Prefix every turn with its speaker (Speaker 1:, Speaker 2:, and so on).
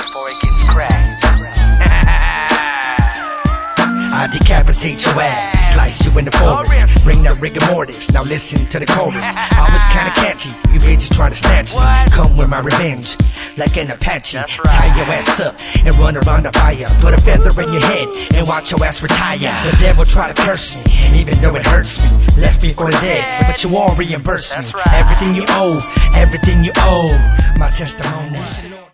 Speaker 1: before it gets cracked.
Speaker 2: I decapitate your ass, slice you in the forest, bring that rigor mortis, now listen to the chorus. I was kinda catchy, you bitches try to snatch me. Come with my revenge, like an Apache. Tie your ass up and run around the fire. Put a feather in your head and watch your ass retire. The devil try to curse me, even though it hurts me. Left me for the dead, but you all reimburse me. Everything you owe, my testimony.